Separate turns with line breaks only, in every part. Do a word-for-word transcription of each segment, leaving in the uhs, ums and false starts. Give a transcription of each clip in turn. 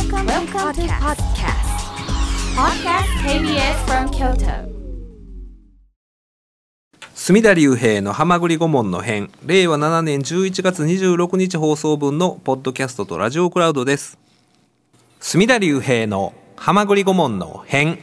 Welcome, Welcome to podcast. Podcast ケービーエス from Kyoto.
隅田隆平のはまぐり顧問の編、れいわななねんじゅういちがつにじゅうろくにち放送分のポッドキャストとラジオクラウドです。隅田隆平のはまぐり顧問の編。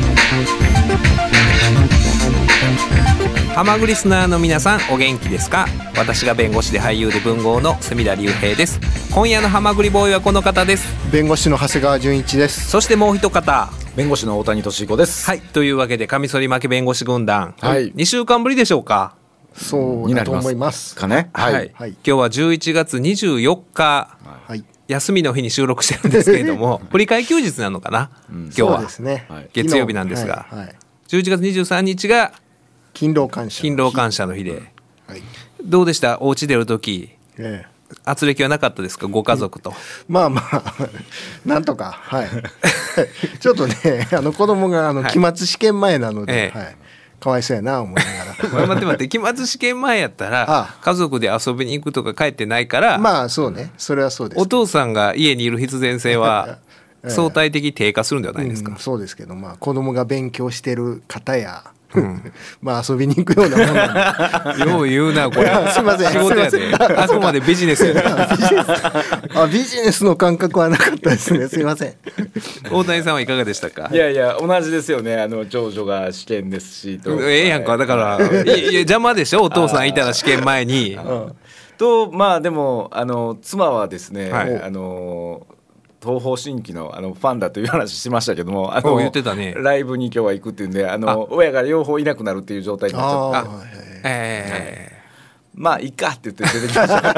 はまぐりスナーの皆さんお元気ですか？私が弁護士で俳優で文豪の隅田隆平です。今夜のはまぐりボーイはこの方です。
弁護士の長谷川純一です。
そしてもう一方、
弁護士の大谷俊彦です。
はい、というわけでカミソリ負け弁護士軍団、
はい、
にしゅうかんぶりでしょうか。
そうだと思います
かね。
はい、はいはい、今日はじゅういちがつにじゅうよっか、はい、休みの日に収録してるんですけれども振り替え休日なのかな、うん、今日はそうですね、月曜日なんですが、はいはい、じゅういちがつにじゅうさんにちが
勤労感謝
勤労感謝の日で、はい、どうでした？お家出るとき、ええ、圧力はなかったですか？ご家族と、
うん、まあまあなんとか、はいちょっとねあの子供があの期末試験前なので、はいええはい、かわいそうやな思いながら
待って待って期末試験前やったらああ家族で遊びに行くとか帰ってないから、
まあそうね、それはそうです。
お父さんが家にいる必然性は相対的に低下するんではないですか？
うん、そうですけど、まあ子供が勉強してる方やうん、まあ遊びに行くようなもんなんでよ
う言うなこれ
すいません、
仕事やであくまでビジネスやで
ビジネスあビジネスの感覚はなかったですね、すいません。
大谷さんはいかがでしたか？
いやいや同じですよね。あの長女が試験ですしと、
ええやんか、だからいや邪魔でしょお父さんいたら試験前に、うん、
とまあでもあの妻はですね、はい、あの東方神起 の, あのファンだという話しましたけども、あの
言ってたね、
ライブに今日は行くっていうんで、あのあ親が両方いなくなるっていう状態になっちゃった。えー、まあいいかって言って出てきました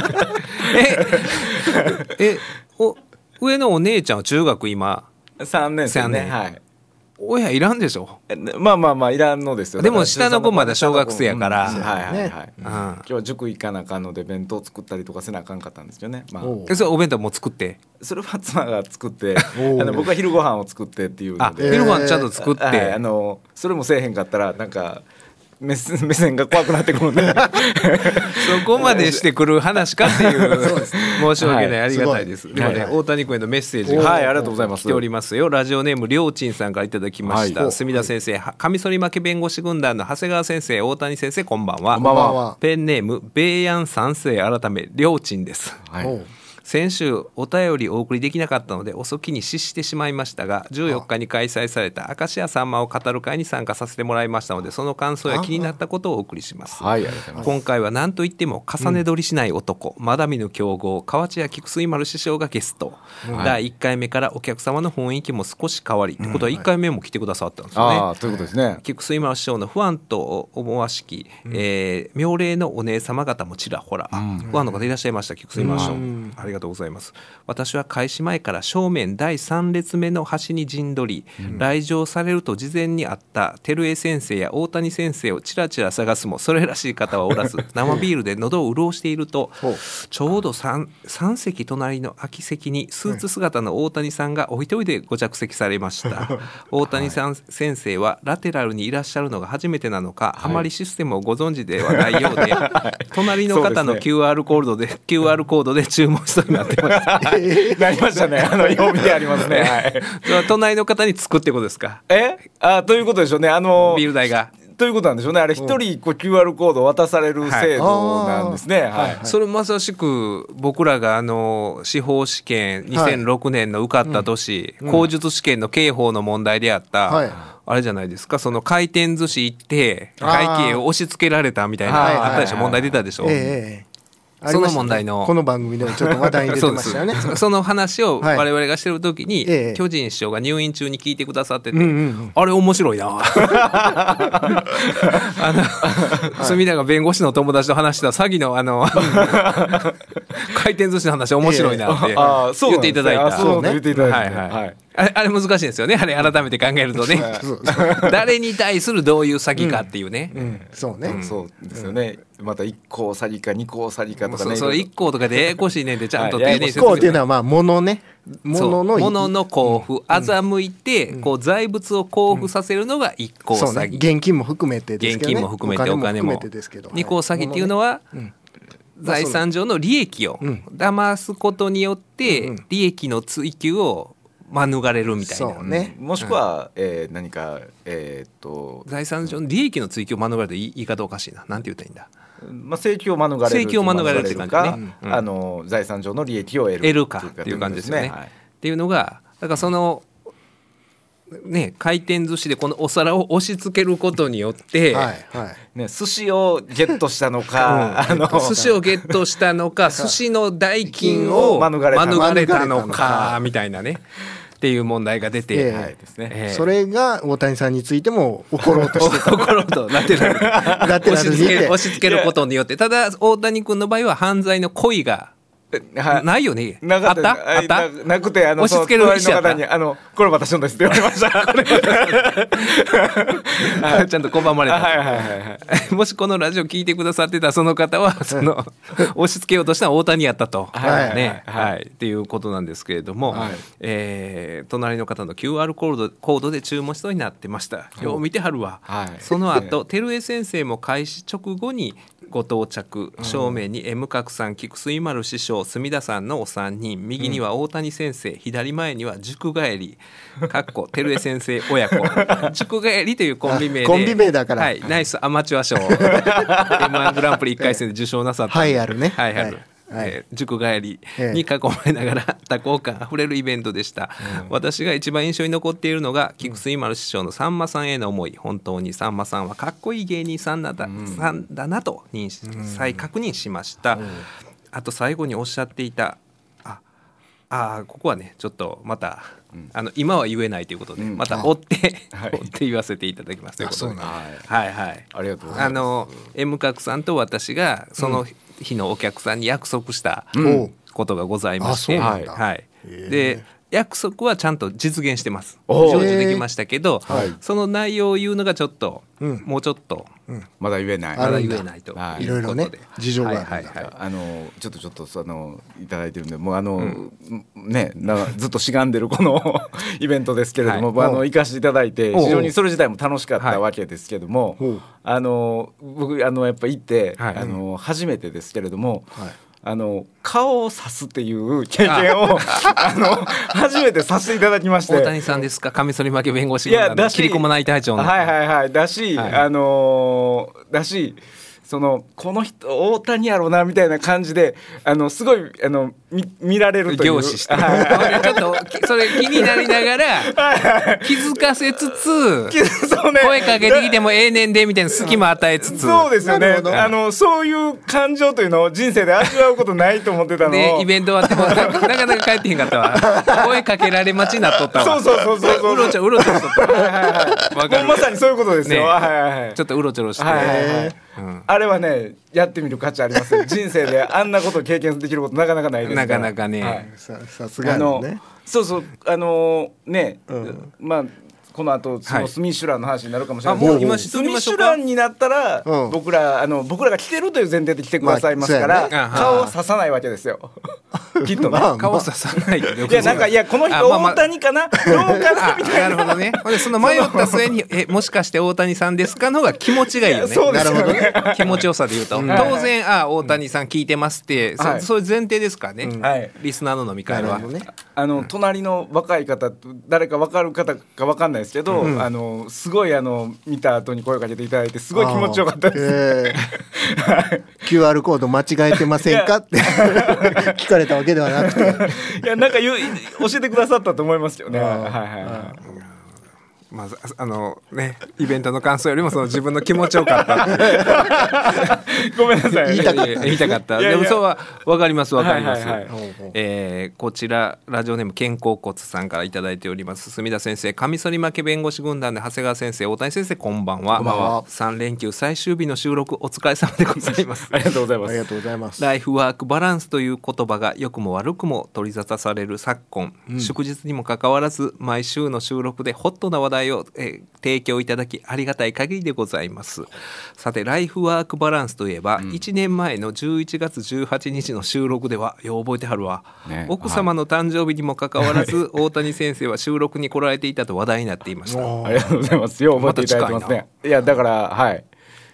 ええお上のお姉ちゃんは中学今
さんねん生ね、はい、
親いらんでしょ。
まあまあまあいらんのですよ。
でも下の子まだ小学生やから、
うん、はいはいはい、うん、今日は塾行かなあかんので弁当作ったりとかせなあかんかったんですよね、まあ、
おそれお弁当も作って、
それは妻が作ってあの僕は昼ご飯を作ってっていうので、
あ昼ご飯ちゃんと作って、はい、
あのそれもせえへんかったらなんか目線が怖くなってくるんで
そこまでしてくる話かっていう申し訳ない、はい、ありがたいです。でもね、はい、大谷君へのメッセージが、
はい、ありがとうございます、
来ておりますよ。ラジオネームりょうちんさんからいただきました、はい、隅田先生、カミソリ負け弁護士軍団の長谷川先生、大谷先生、こんばんは。
こんばんは。
ペンネームベイヤン三世改めりょうちんです、はい。先週お便りお送りできなかったので遅きに失してしまいましたが、じゅうよっかに開催された明石家さんまを語る会に参加させてもらいましたので、その感想や気になったことをお送りします。はい、ありがとうございます。今回は何といっても重ね撮りしない男、うん、まだ見ぬ強豪河内屋菊水丸師匠がゲスト、はい、だいいっかいめからお客様の雰囲気も少し変わり、と、うん、いうことはいっかいめも来てくださったんですよね、
あということですね。
菊水丸師匠のファンと思わしき、うん、えー、妙齢のお姉様方もちらほら、うん、ファンの方いらっしゃいました。菊水丸師匠、うん、ありがとうございます。私は開始前から正面だいさん列目の端に陣取り、うん、来場されると事前にあった照江先生や大谷先生をちらちら探すもそれらしい方はおらず生ビールで喉を潤しているとちょうど 3, 3席隣の空き席にスーツ姿の大谷さんがお一人でご着席されました大谷さん、はい、先生はラテラルにいらっしゃるのが初めてなのか、はい、あまりシステムをご存知ではないようで、はい、隣の方の キューアール コードで、キューアール コードで注文しそうになってます
なりましたね。あの曜日でありますね、はい、
隣の方につくってことですか？
えあということでしょうね。あの
ビール代が
ということなんでしょうね。あれ一人こう キューアール コード渡される制度なんですね、はいはいはい、
それまさしく僕らがあの司法試験にせんろくねんの受かった年、はい、口述試験の刑法の問題であった、はい、あれじゃないですか、その回転寿司行って会計を押し付けられたみたいなあったでしょ、問題出たでしょ、ええその問題の
この番組でもちょっと話題に出てましたよね
そ, その話を我々がしてる時に、はい、巨人師匠が入院中に聞いてくださってて、うんうんうん、あれ面白いなあの隅田が弁護士の友達と話した詐欺のあの回転寿司の話面白いなって言っていただいた。
そうね、言っていただいて、はいはい、
あれ、あれ難しいんですよね。あれ改めて考えるとね誰に対するどういう詐欺かっていうね、
うんうん、そうね、
うん、そうですよね。またいっこ詐欺かにこ詐欺かとかね、
それいっことかでややこしいねんでちゃんと丁寧に説
明。いっこっていうのはまあ物ね、
物の物の交付、欺いてこう財物を交付させるのがいっこ詐欺、
そうね、現金も含めてですけどね、
現金も含めてお金もにこ詐欺っていうのは、財産上の利益を騙すことによって利益の追求を免れるみたいな、
そうね、
もしくは、うんえー、何か、えー、っと
財産上の利益の追求を免れると言い方おかしいな、なんて言ったらいいんだ、
まあ、請求を免れる
請求を免れるって感じね、
うん、あの財産上の利益を得る
得るかっていう感じですよね、はい、っていうのがだからそのね、回転寿司でこのお皿を押し付けることによって、はい
はいね、寿司をゲットしたのか、
うん、あの寿司をゲットしたのか寿司の代金を免れたのかみたいなねっていう問題が出て、えーはいですね
えー、それが大谷さんについても起ころうとしてた
起ころうとなってる押し付ける押し付けることによって、ただ大谷君の場合は犯罪の故意がはないよね。
なかった
あった？あった？
な, なくて、あの、
押し付ける
隣の方に、あの、これ私のですって言われました。
ちゃんと拒まれた。
はいはいはいはい。
もしこのラジオ聞いてくださってたその方は、その、押し付けようとしたら大谷やったと。
はい
ね。
はい。
はい。っていうことなんですけれども、
はい、
えー、隣の方の キューアール コード、コードで注文しそうになってました。よう見てはるわ。はい、その後、照江先生も開始直後に、ご到着、正面に M 角さん、菊水丸師匠、墨田さんのお三人、右には大谷先生、うん、左前には塾帰りかっこ照江先生親子塾帰りというコンビ名で
コンビ名だから、
はい、ナイスアマチュア賞エムワン グランプリいっかい戦で受賞なさった
はいあるね
はいある、はいえー、塾帰りに囲まれながら多幸感あふれるイベントでした、うん、私が一番印象に残っているのが菊水丸師匠のさんまさんへの思い、本当にさんまさんはかっこいい芸人さんだ、うん、さんだなと認識、うん、再確認しました、うん、あと最後におっしゃっていたああここはねちょっとまた、うん、あの今は言えないということで、うん、また追って、はい、追って言わせていただきますということで、はいはい、
ありがとうございます。
あの M 角さんと私がその日のお客さんに約束したことがございまして、うんはいはい、で約束はちゃんと実現してます。成就できましたけど、はい、その内容を言うのがちょっと、うん、もうちょっと、
うん、まだ言えない
まだ言えないと
いろいろね事情があるんだ、
はいはいはい、あのちょっとちょっとそのいただいてるんでもうあの、うん、ねなずっとしがんでるこのイベントですけれども、はい、あの行かせていただいて非常にそれ自体も楽しかったわけですけども、はい、あの僕あのやっぱ行って、はい、あの初めてですけれども、はいあの顔を刺すっていう経験をあの初めてさせていただきまして、
大谷さんですか、カミソリ負け弁護士の切り込まない隊長の
はいはいはいだし、はい、あのだしそのこの人大谷やろうなみたいな感じであのすごいあの 見, 見られるという
凝視して、はい、ちょっとそれ気になりながら気づかせつつそう、ね、声かけてきてもええねんでみたいな隙間与えつつ
そうですよねあのそういう感情というのを人生で味わうことないと思ってたの
でイベント終わってもなかなか帰ってへんかったわ声かけられ待ちになっとったわ
そうそうそうそう
うろちょうろちょしとったわ、はいはいはい、
もうまさにそういうことですよ、ねはいはいはい、
ちょっとうろちょろして、
はいはいはいうん、あれはねやってみる価値あります人生であんなことを経験できることなかなかないですから
なかなかね、はい、
さ, さすがにね
そうそうあのね、うん、まあこの後そのスミッシュランの話になるかもしれない、はい、もう今スミッシュランになったら、うん、僕らあの僕らが来てるという前提で来てくださいますから、まあね、顔を刺さないわけですよきっとね、まあ、
顔を刺さないい
やなんかいやこの人大谷かな、まあまあ、どうかなみたいな
なるほどねでその迷った末にえもしかして大谷さんですかの方が気持ちがいいよね
そうですよね
なるほどね気持ちよさで言うと、うん、当然あ大谷さん聞いてますって、うん、そ, そういう前提ですからね、うんはい、リスナーの飲み会は、ね、
あの隣の若い方誰か分かる方か分かんないですけど、うん、あのすごいあの見た後に声をかけていただいてすごい気持ちよかったです、え
ー、キューアール コード間違えてませんかって聞かれたわけではなくて
いやなんか言う教えてくださったと思いますよねはいはいはい
まずあのねイベントの感想よりもその自分の気持ちよかった
ごめんなさい
言いたかった、言いたかったでもそうは分かります分かります、はいはいはいえー、こちらラジオネーム肩甲骨さんからいただいております墨田先生カミソリ負け弁護士軍団で長谷川先生大谷先生こんばんは、こんばんはさん連休最終日の収録お疲れ様でございます
ありがとうございます
ありがとうございます
ライフワークバランスという言葉が良くも悪くも取り沙汰される昨今、うん、祝日にもかかわらず毎週の収録でホットな話題を、えー提供いただきありがたい限りでございます。さてライフワークバランスといえば、うん、いちねんまえのじゅういちがつじゅうはちにちの収録ではよう覚えてはるわ、ね、奥様の誕生日にもかかわらず、はい、大谷先生は収録に来られていたと話題になっていました
ありがとうございますよう覚えていただいてますね、ま、いやだからはい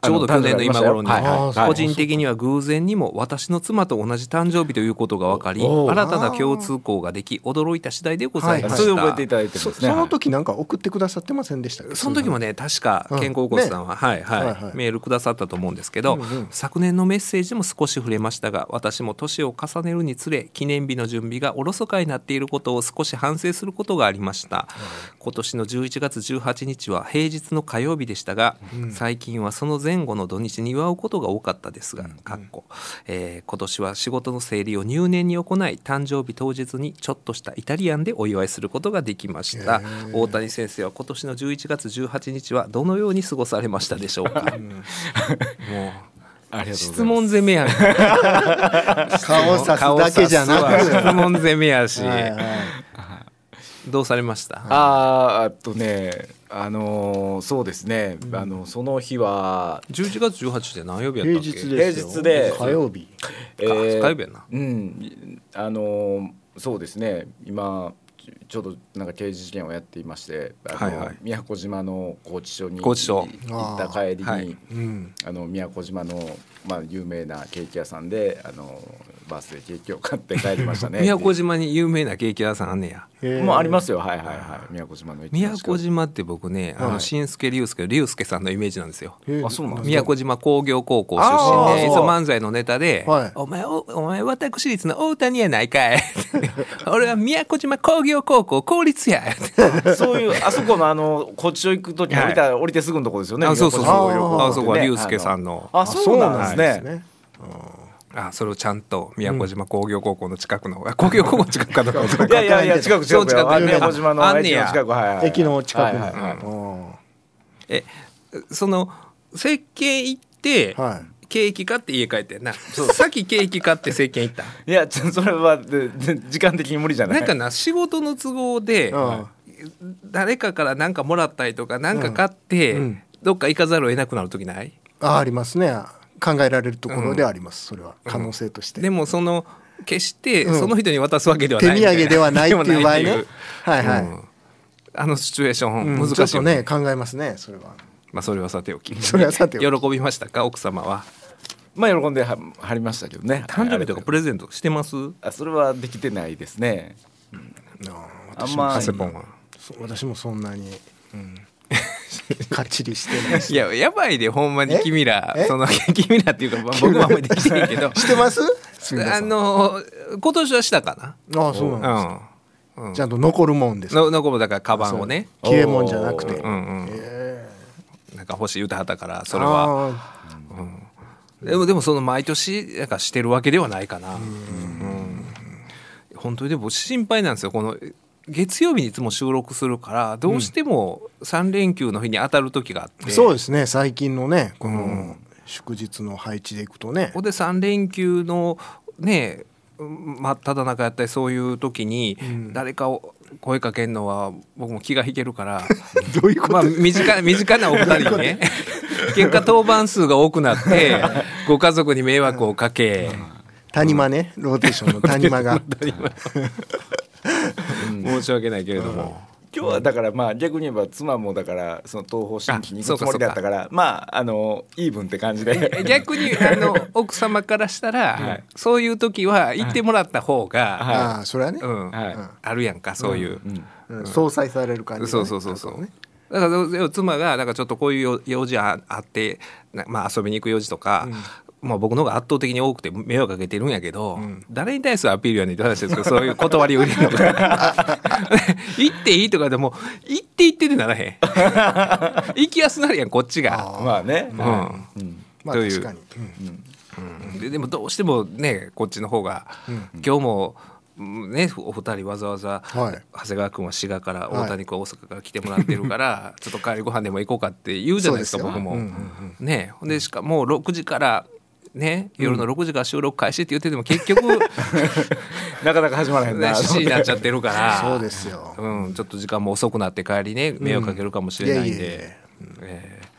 ちょうど去年の今頃に、
はいはいはい、
個人的には偶然にも私の妻と同じ誕生日ということが分かり、新たな共通項ができ驚いた次第でございました。
そういう覚えていただいてますね。
そ, その時なんか送ってくださってませんでしたっけ？
その時もね確か健康おこつさんは、うんねはいはいはいはい、メールくださったと思うんですけど、うんうん、昨年のメッセージも少し触れましたが、私も年を重ねるにつれ記念日の準備がおろそかになっていることを少し反省することがありました、うん、今年のじゅういちがつじゅうはちにちは平日の火曜日でしたが、うん、最近はその前後の土日に祝うことが多かったですが、かっこ、えー、今年は仕事の整理を入念に行い誕生日当日にちょっとしたイタリアンでお祝いすることができました。大谷先生は今年のじゅういちがつじゅうはちにちはどのように過ごされましたでしょうか？うん、もう
ありがとうございます。
質問攻めやん
顔さすだけじゃなく
質問攻めやし、はいはい、どうされました？
あーあとねあのー、そうですね、うん、あのその日は
じゅういちがつじゅうはちって何曜日やったっけ？
平日ですよ。
平日で
火曜日、
えー、火曜日やな。
うんあのー、そうですね今ちょうどなんか刑事事件をやっていまして、あの、はいはい、宮古島の拘置所に行った帰りに、はいうん、あの宮古島の、まあ、有名なケーキ屋さんであのバースデーケーキを買って帰りましたね。
宮古島に有名なケーキ屋さんあんねや。
もうありますよ。はいはいはい。宮古島の
宮古島って僕ね、あの新助龍介龍介さんのイメージなんですよ。
あ、そうなんですか。
宮古島工業高校出身で、いつも漫才のネタで、はい、お前おお前私立の大谷やないかい。俺は宮古島工業高校公立や。
そういうあそこのあのこっちを行くとき降りた、はい、降りてすぐのとこですよね。
あ、そうそうそう。あそこは龍介さんの。
あ、そうなんですね。
あそれをちゃんと宮古島工業高校の近くの、うん、工業高校の近くかどうか
いやいやいや近く近く近く宮古島の駅の近く、
はいはい、駅の近くに、はいはいはい、
えその石鹸行って、はい、ケーキ買って家帰ってんな。そうさっきケーキ買って石鹸行った。
いやちょそれはでで時間的に無理じゃない。
なんかな仕事の都合で、うん、誰かから何かもらったりとか何か買って、うんうん、どっか行かざるを得なくなる時ない？
あ、ありますね。考えられるところではあります、うん、それは可能性として、
うん、でもその決してその人に渡すわけではない、
うん、手土産ではないっていう場合ねはいはい、うん、
あのシチュエーション難しい、ね、
ちょっとね考えますねそれは。
まあそれはさておき
それはさておき
喜びましたか奥様は？
まあ喜んで は, はりましたけどね。
誕生日とかプレゼントしてます？
あそれはできてないですね、うん、
あんまり私もそんなに、うんかっちりしてないし。
いややばいでほんまに君らその君らっていうか、まあ、僕もあんまりできてないけど
してます？
あの今年はしたかな。
あそうなんですか、うん、ちゃんと残るもんですか？
の残るだからカバンをね
消えもんじゃなくて、うん
うんえー、なんか欲しい言うてはったからそれは、うん、でもでもその毎年なんかしてるわけではないかな。うん、うん、本当にでも心配なんですよ。この月曜日にいつも収録するからどうしてもさん連休の日に当たる時があって、
うん、そうですね最近のねこの祝日の配置でいくとね、
うん、でさん連休のね真っただ中やったりそういう時に誰かを声かけるのは僕も気が引けるから
どういうこと？
まあ身近、身近なお二人にね結果当番数が多くなってご家族に迷惑をかけ、うん、
谷間ねローテーションの谷間が
申し訳ないけれども、うん、
今日はだからまあ逆に言えば妻もだからその東方神起に行くつもりだったからまああのイーブンって感じで
逆にあの奥様からしたら、はい、そういう時は行ってもらった方が、
はいはい、あそれはね、
うんはい、あるやんかそういう、
うんうんうん、相殺される感じ、ね、
そうそうそうそう、ね、だから妻がなんかちょっとこういう用事あってまあ遊びに行く用事とか、うんまあ、僕の方が圧倒的に多くて迷惑かけてるんやけど、うん、誰に対するアピールやねんって話ですけどそういう断りを入れるのか行っていいとかでも行って行ってってならへん行きやすなるやんこっちが。
まあね、
うんうんまあ、確かに、
うんうん、で, でもどうしてもねこっちの方が、うん、今日もね、お二人わざわざ、はい、長谷川君は滋賀から大谷君は大阪から来てもらってるから、はい、ちょっと帰りご飯でも行こうかって言うじゃないですか僕も、うんうんうん、ねでしかもろくじからね、夜のろくじから収録開始って言ってても結局、うん、
なかなか始まらへんな
しちじになっちゃってるから
そうですよ、
うん、ちょっと時間も遅くなって帰りね迷惑かけるかもしれないんで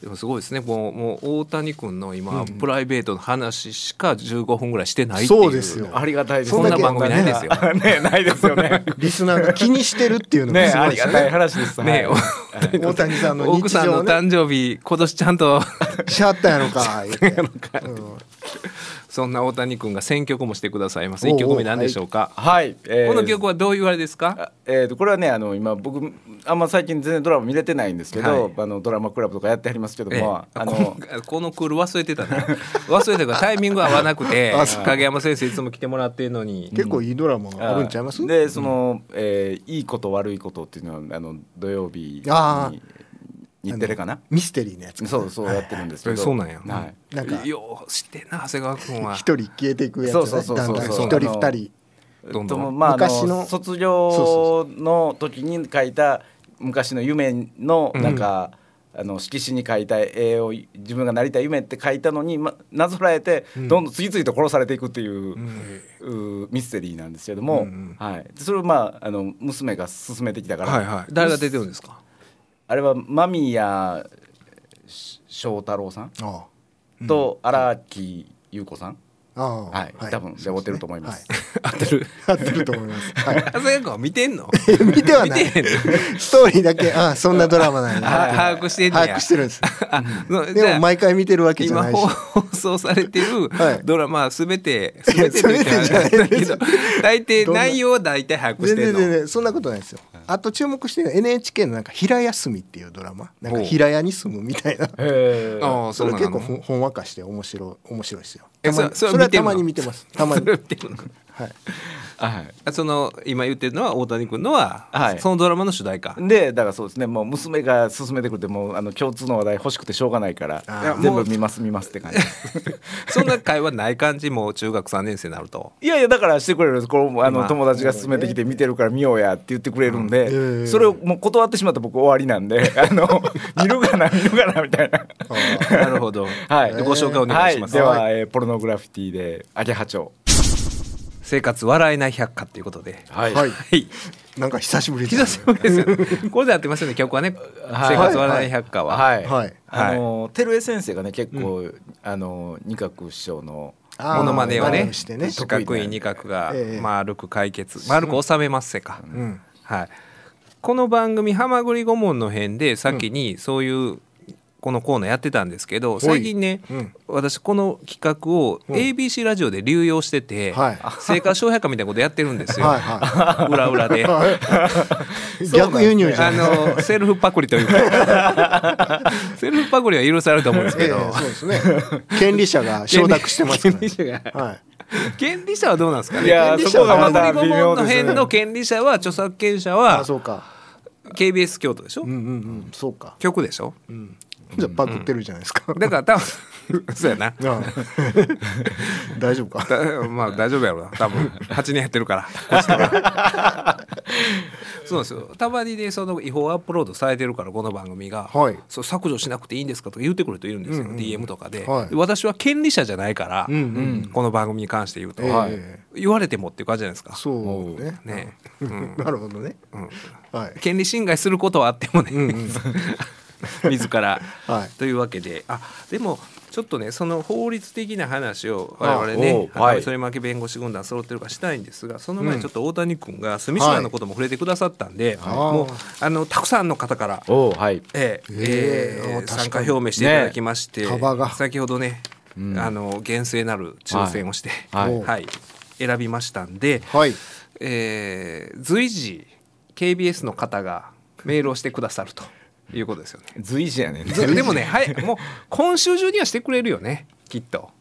でもすごいですね。もう、もう大谷君の今、うん、プライベートの話しかじゅうごふんぐらいしてないっていう。
そうですよ。
ありがたいです。
そんな番組ないですよ。
ね、ないですよね。
リスナーが気にしてるっていうのがすごいですね。
ね、ありがたい話です。
ね、
大谷さんの日常、ね、
奥さんの誕生日今年ちゃんと
しはったんやろか言って。
そんな大谷君が選曲もしてくださいます。いっきょくめ何でしょうか。
はい、えー、
この曲はどういうあれですか。
えー、とこれはね、あの今僕あんま最近全然ドラマ見れてないんですけど、はい、あのドラマクラブとかやってありますけども、
えー、あのこのクール忘れてたな忘れてたからタイミング合わなくて影山先生いつも来てもらってるのに
結構いいドラマがあるんちゃいます。
でその、えー、いいこと悪いことっていうのはあの土曜日に日テレかな、
ミステリーのやつ、
そうそうやってるんですけど、
そうなんや、
はい、
なんかよう知ってんな長谷川君は。
一人消えていくやつ、ね、
そうそうそうそう、
だんだん一人二人
どんどん、まあ、昔の卒業の時に書いた昔の夢のなんか、うん、あの色紙に書いた絵を自分がなりたい夢って書いたのに、ま、なぞらえてどんどん次々と殺されていくっていう、うん、ミステリーなんですけども、うん、はい、それを、まあ、あの娘が勧めてきたから、
はいはい、誰が出てるんですか。
あれは間宮祥太朗さんと荒木優子さん、あ、はい、はい、多分で追ってると思います。
合ってる
合ってると思います。はい。
長谷川君見てんの？
見てはない。ストーリーだけ、あ、そんなドラマなんや。
把握してんねや。
把握してるんです。でも毎回見てるわけじゃないし。
今放送されてるドラマすべてすべてと言ってはないだけど、大体内容は大体把握してるの。
全然全然そんなことないですよ。あと注目してるのは エヌエイチケー のなんか平休みっていうドラマ、なんか平屋に住むみたいな。へー。あ、それ結構ほんわかして面白い面白いですよ。それはたまに見てます。たまに。はい。
はい、その今言ってるのは大谷君のは、はい、そのドラマの主題歌
で、だからそうですね、もう娘が勧めてくれてもうあの共通の話題欲しくてしょうがないから全部見ます見ますって感じ
そんな会話ない感じ。もう中学さんねん生になると
いやいやだからしてくれる、これあの友達が勧めてきて見てるから見ようやって言ってくれるんで、うん、それをもう断ってしまった僕終わりなんであの見るかな見るかなみたいな
なるほど、
はい、
ご紹介お願いします、
はい、では、えー、ポルノグラフィティでアゲハチョウ
生活笑えない百科ということで、
はい、はい、なんか久しぶり
です、ね、久しぶりですよこれでやってますよね曲はね、はい、生活笑えない百科は、
はいはい、あの照江先生がね結構、うん、あの二角師匠の
モノマネをね、四角い二角が丸く解決、えー、丸く収めますせか、うんうん、はい、この番組はまぐり顧問の編で先にそういう、うんこのコーナーやってたんですけど最近ね、うん、私この企画を エービーシー ラジオで流用してて、うん、生活笑百科みたいなことやってるんですよはい、はい、裏裏で
逆輸入じゃ
ん、あのセルフパクリというかセルフパクリは許されると思うんですけど、えー、
そうですね権利者が承諾してますから、ね、
権利者が、はい、権利者はどうなんですかね。
いやそこがまた微妙
ですね。の辺の権利者は著作権者は
あそうか
ケービーエス 京都でしょ、
うんうんうん、そうか
局でしょ、うん、
じゃあパクってるじゃないですか、
うん、だから多分そうやな
大丈夫か
まあ大丈夫やろな多分はちねんやってるからそうなんですよ。たまにねその違法アップロードされてるからこの番組が、はい、そう削除しなくていいんですかとか言ってくる人いるんですよ、うんうん、ディーエム とかで、はい、私は権利者じゃないから、うんうん、この番組に関して言うと、はい、言われてもっていう感じじゃないですか。
そうね、
ね、
うん、なるほどね、うん
はい、権利侵害することはあってもね、うんうん自ら、はい、というわけで、あでもちょっとねその法律的な話を我々ね反巻弁護士軍団揃ってるかしたいんですが、その前にちょっと大谷君が住島のことも触れてくださったんで、はい、もうあのたくさんの方から、はいえーえー、参加表明していただきまして、ね、先ほどね、うん、あの厳正なる抽選をして、はいはい、選びましたんで、はいえー、随時 ケービーエス の方がメールをしてくださるということですよね。
随時やねんね。
でもね、はい、もう今週中にはしてくれるよね、きっと。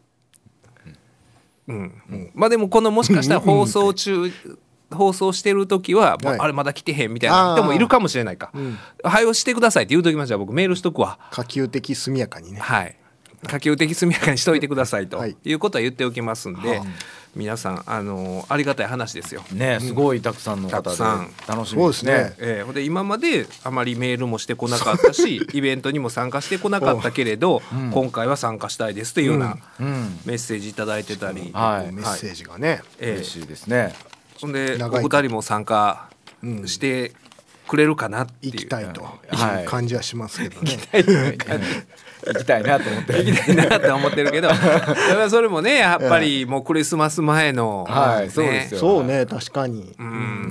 うん、うん、まあでもこのもしかしたら放送中、放送してる時は、はい、あれまだ来てへんみたいな人もいるかもしれないか。はよ、うん、してくださいって言うときましたら僕メールしとくわ。
可及的速やかにね。
はい。可及的速やかにしといてくださいと、はい、いうことは言っておきますんで、はあ、皆さんあのありがたい話ですよ
ね。すごいたくさんの方で楽しみですね。
えー、で今まであまりメールもしてこなかったしイベントにも参加してこなかったけれど、うん、今回は参加したいですというようなメッセージいただいてたり、
うんはい、メッセージがね、
えー、嬉しいですね。
ほんでお二人も参加してくれるかなっていう
行きたいという感じはしますけどね、
はい、行きたいなと思って
行きたいなと思ってるけどそれもねやっぱりもうクリスマス前の、
はい、
ね、
そうですよ、
そうね確かに、
うん、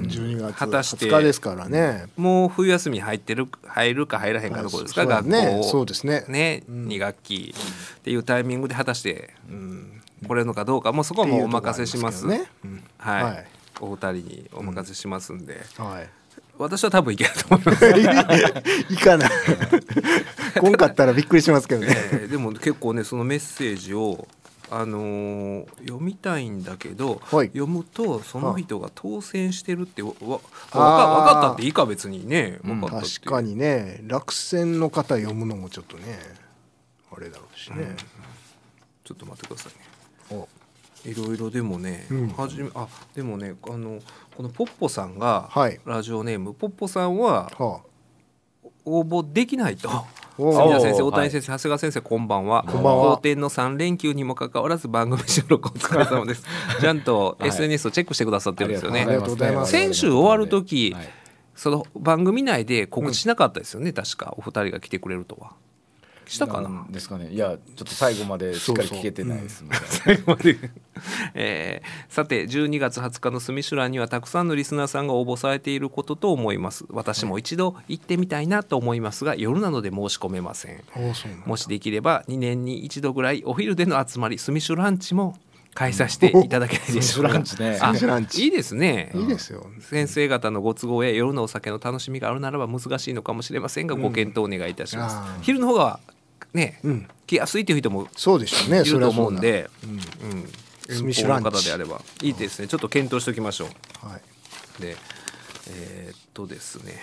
じゅうにがつ
果たして
はつかですからね、
もう冬休み入ってる入るか入らへんかのところですか、
はい、
学校
ね、そうですね、
ね、うん、に学期っていうタイミングで果たして、うん、来れるのかどうかもうそこはもうお任せします、
ね、うん、
はい、
はい、
お二人にお任せしますんで、
うん、はい、
私は多分いけると思います
いかない来んかったらびっくりしますけどね、
えー、でも結構ねそのメッセージを、あのー、読みたいんだけど、はい、読むとその人が当選してるってわわ分かったっていいか別にね、分かったって、
確かにね落選の方読むのもちょっとねあれだろうしね、うん、
ちょっと待ってくださいね。おいろいろでもね、うん、はじめあでもねあのこのポッポさんが、はい、ラジオネームポッポさんは、はあ、応募できないと。住田先生、大谷先生、はい、長谷川先生、こんばんは。こんばんは。好天のさん連休にもかかわらず番組収録お疲れ様です。ちゃんと エスエヌエス をチェックしてくださってるんですよね。ありがとうございます。先週終わるとき、はい、その番組内で告知しなかったですよね、うん、確かお二人が来てくれるとは。したかな
ですかね。いやちょっと最後までしっかり聞けてないです。
そうそう、うん、最後まで、えー、さてじゅうにがつはつかのスミシュランにはたくさんのリスナーさんが応募されていることと思います。私も一度行ってみたいなと思いますが夜なので申し込めません。もしできればにねんに一度ぐらいお昼での集まりスミシュランチも開催していただけないでしょうか。
ランチね、
いいですね。
いいですよ。
先生方のご都合や夜のお酒の楽しみがあるならば難しいのかもしれませんが、うん、ご検討お願いいたします。昼の方がね、うん、来やすいという人も
そうでしょうね、
いると思うんで、うんうん、
スミシュランチ
の方であればいいですね。ちょっと検討しておきましょう。
はい、
で、えー、っとですね、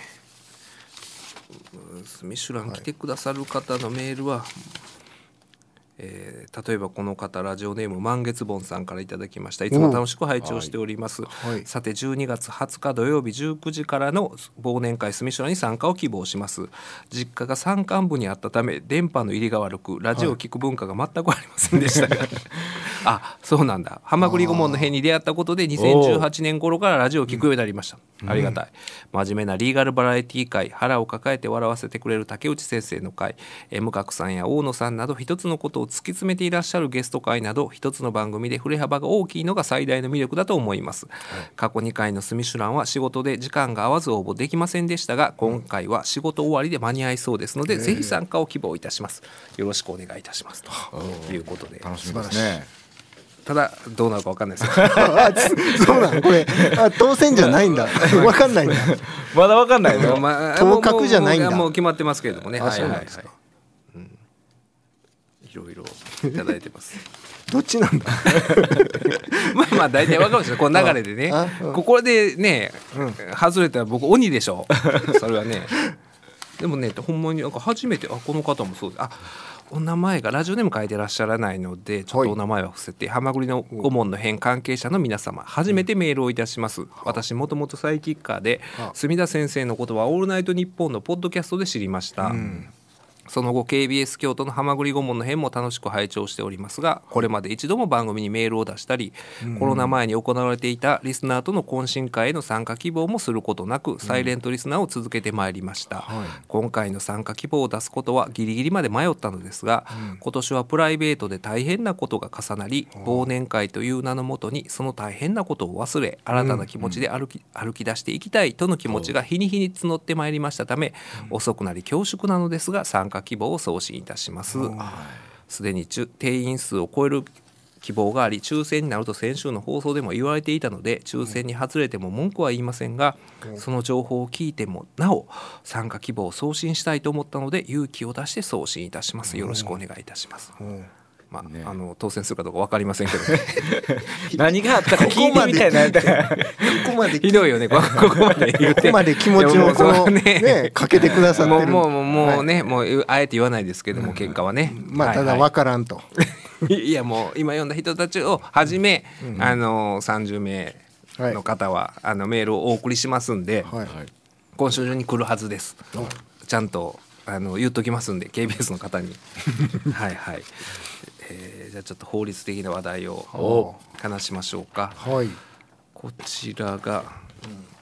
スミシュラン来てくださる方のメールは、はい、えー、例えばこの方ラジオネーム満月盆さんからいただきました。いつも楽しく拝聴しております、はい、さてじゅうにがつはつか土曜日じゅうくじからの忘年会スミシュランに参加を希望します。実家が山間部にあったため電波の入りが悪くラジオを聞く文化が全くありませんでしたが、はい、あ、そうなんだ。はまぐり顧問の編に出会ったことでにせんじゅうはちねん頃からラジオを聞くようになりました、うん、ありがたい。真面目なリーガルバラエティ会、腹を抱えて笑わせてくれる竹内先生の会、無角さんや大野さんなど一つのことを突き詰めていらっしゃるゲスト会など一つの番組で振れ幅が大きいのが最大の魅力だと思います、はい、過去にかいのスミシュランは仕事で時間が合わず応募できませんでしたが、今回は仕事終わりで間に合いそうですので、うん、ぜひ参加を希望いたします。よろしくお願いいたしますということで、
楽しみですね。
ただどうなるか分かんないです
そうなのこれあ当選じゃないんだ分かんないんだ
まだ分かんないの、
まあ、当確じゃないんだ。
もう決まってますけれどもね。はいはいはい、うん、いろいろいただいてます
どっちなんだ
まあまあ大体分かるんですよこの流れでね、うん、ここでね、うん、外れたら僕鬼でしょそれはね。でもねほんまになんか初めてあこの方もそうです。あお名前がラジオネーム書いてらっしゃらないのでちょっとお名前は伏せて、はい、はまぐりの顧問の編関係者の皆様初めてメールをいたします、うん、私もともとサイキッカーで住田先生のことはオールナイトニッポンのポッドキャストで知りました、うん、その後 ケービーエス 京都のはまぐり顧問の編も楽しく拝聴しておりますが、これまで一度も番組にメールを出したり、うん、コロナ前に行われていたリスナーとの懇親会への参加希望もすることなく、サイレントリスナーを続けてまいりました、うんはい、今回の参加希望を出すことはギリギリまで迷ったのですが、うん、今年はプライベートで大変なことが重なり、忘年会という名のもとにその大変なことを忘れ新たな気持ちで歩き、うん、歩き出していきたいとの気持ちが日に日に募ってまいりましたため、うん、遅くなり恐縮なのですが参加希望を送信いたします。すでに定員数を超える希望があり抽選になると先週の放送でも言われていたので、抽選に外れても文句は言いませんが、その情報を聞いてもなお参加希望を送信したいと思ったので勇気を出して送信いたします。よろしくお願いいたします。まあね、あの当選するかどうか分かりませんけど、ね、
何があったか聞いてみたいな
ここまで
ひどいよねここまで言って
ここまで気持ちをこの、ねね、かけてくださってる。
もうもうもうね、はい、もうあえて言わないですけども、うん、結果はね、
まあただ分からんと、
はいはい、いやもう今読んだ人たちをはじめ、うん、あのさんじゅうめいの方は、はい、あのメールをお送りしますんで、はい、今週中に来るはずです、はい、ちゃんとあの言っときますんで ケービーエス の方にはいはい、えー、じゃあちょっと法律的な話題を話しましょうか。
はい、
こちらが、うん、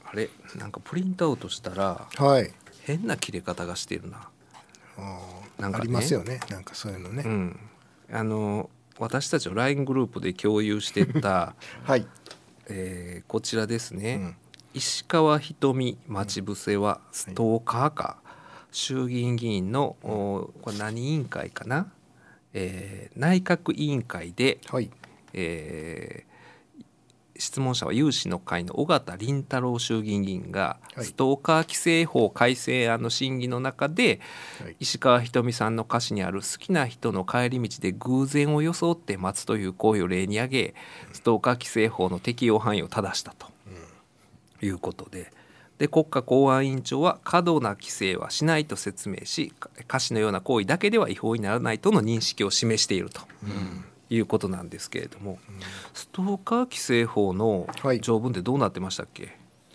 あれなんかプリントアウトしたら、
はい、
変な切れ方がしてるな。
あ
なんか、ね、
ありますよね、なんかそういうのね、
うん、あの私たちの ライン グループで共有してた、
はい
えー、こちらですね、うん、石川ひとみ待ち伏せはストーカーか、はい、衆議院議員の、うん、これ何委員会かな、えー、内閣委員会で、はい、えー質問者は有志の会の尾形凛太郎衆議院議員が、はい、ストーカー規制法改正案の審議の中で、はい、石川ひとみさんの歌詞にある好きな人の帰り道で偶然を装って待つという行為を例に挙げ、うん、ストーカー規制法の適用範囲を正したと、うん、いうことで、で国家公安委員長は過度な規制はしないと説明し、歌詞のような行為だけでは違法にならないとの認識を示していると、うんいうことなんですけれども、うん、ストーカー規制法の条文ってどうなってましたっけ、はい、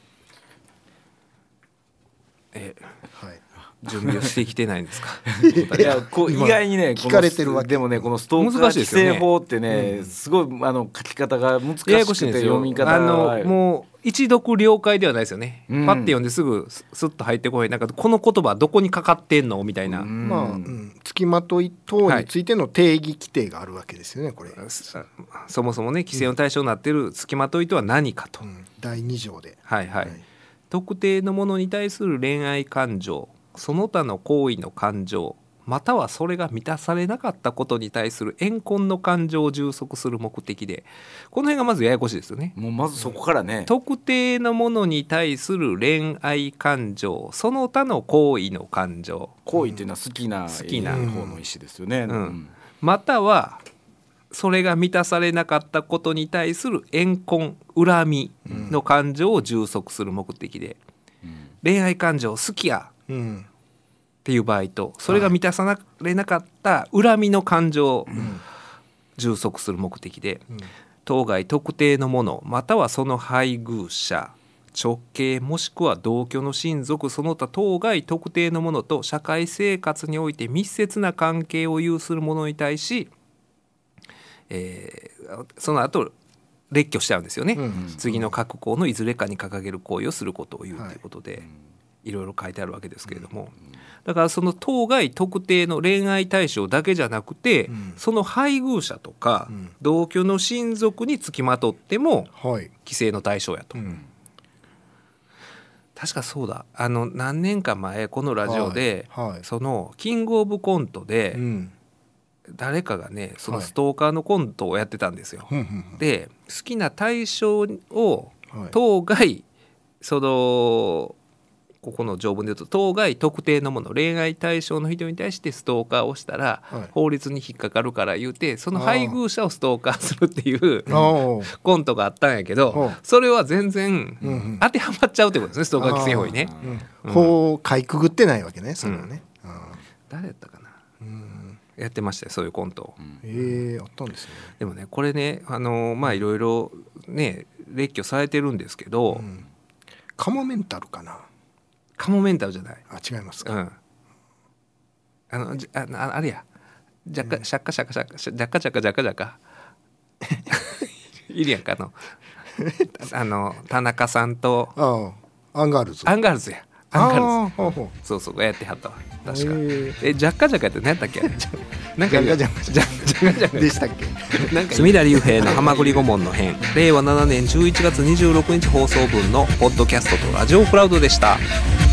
え、はい、準備をしてきてないんですか
いやこう意外にね
聞かれてるわけ
でもねこのストーカー規制法ってねすごいあの書き方が難しくて読み方
あのもう一読了解ではないですよね、うん、パッて読んですぐスッと入ってこい、なんかこの言葉どこにかかってんのみたいな、うん、
まあ、うん、付きまとい等についての定義規定があるわけですよね、これ、はい、
そもそもね規制の対象になっている付きまといとは何かと、うん、
だいに条で、
はいはいはい、特定のものに対する恋愛感情、その他の行為の感情、またはそれが満たされなかったことに対する怨恨の感情を充足する目的で、この辺がまずややこしいですよね。
もうまずそこからね、
特定のものに対する恋愛感情、その他の行為の感情、
行為っていうのは好きな
好きな
方の意思ですよね、うんうん、
またはそれが満たされなかったことに対する怨恨、恨みの感情を充足する目的で、うん、恋愛感情好きや、うんっていう場合と、それが満たされなかった恨みの感情を充足する目的で、うん、当該特定のものまたはその配偶者、直系もしくは同居の親族、その他当該特定のものと社会生活において密接な関係を有する者に対し、えー、その後列挙しちゃうんですよね、うんうん、次の各項のいずれかに掲げる行為をすることを言うということで、はい、いろいろ書いてあるわけですけれども、うんだからその当該特定の恋愛対象だけじゃなくて、うん、その配偶者とか、うん、同居の親族につきまとっても規制の対象やと、はいうん、確かそうだ、あの何年か前このラジオで、はいはい、そのキングオブコントで、うん、誰かがねそのストーカーのコントをやってたんですよ、はい、で好きな対象を当該そのここの条文で言うと当該特定のもの、恋愛対象の人に対してストーカーをしたら、はい、法律に引っかかるから言うて、その配偶者をストーカーするっていうコントがあったんやけど、それは全然当てはまっちゃうってことですね、ストーカー規制法にね、
うん、法をかいくぐってないわけね、それはね、
うん、誰やったかな、うん、やってましたよそういうコントを、うん、
えー、あったんですね。
でもねこれねあのまあいろいろね列挙されてるんですけど、うん、
カモメンタルかな、
カモメンタルじゃない。
あ、違いますか。
うん、あのじ あ, あれや、じゃっかしゃっかしゃっかしゃっかじゃっかじゃっかじゃっかじゃっかいるやんかあのあの田中さんと
あアンガールズ
アンガールズやアンガールズそうそうやってはったわ確か。えじゃっかじゃっかって何やったっけなんか
じゃっかじゃっかじゃっかじゃっかでしたっけ
なんか隅田隆平のはまぐり顧問の編れいわななねんじゅういちがつにじゅうろくにち放送分のポッドキャストとラジオクラウドでした。